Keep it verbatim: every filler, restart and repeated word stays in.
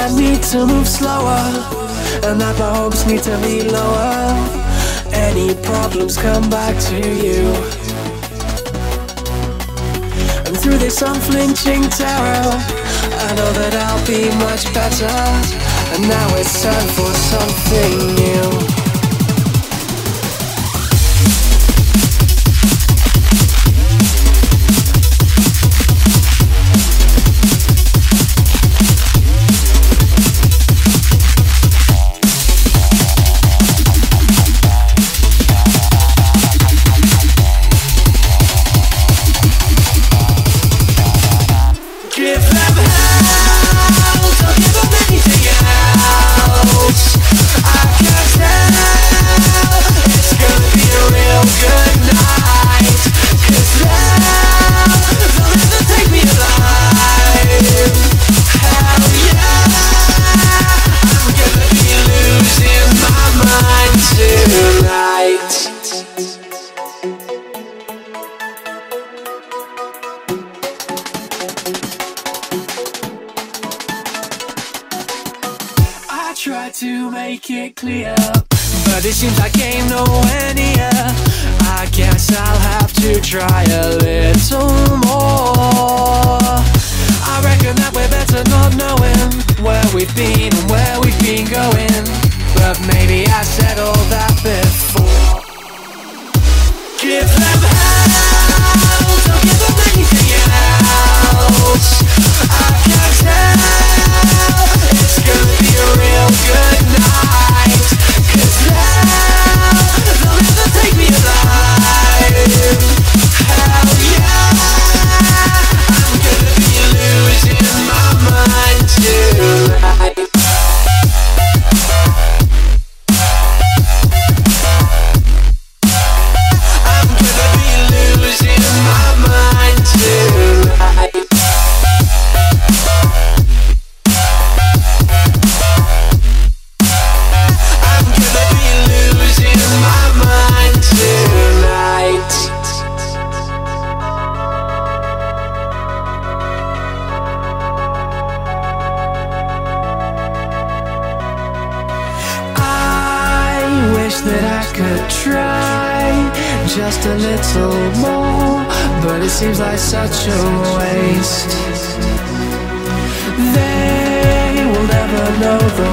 I need to move slower, and that my hopes need to be lower. Any problems come back to you, and through this unflinching terror, I know that I'll be much better. And now it's time for something new. Try to make it clear, but it seems like ain't nowhere near. I guess I'll have to try a little more. I reckon that we're better not knowing where we've been and where we've been going, but maybe I said all that before. Give them hell, don't give them anything else. I can tell it's gonna be a real good night, 'cause now they'll never take me alive. Hell yeah, I'm gonna be losing my mind tonight. I'm gonna be losing my mind tonight. That I could try just a little more, but it seems like such a waste. They will never know the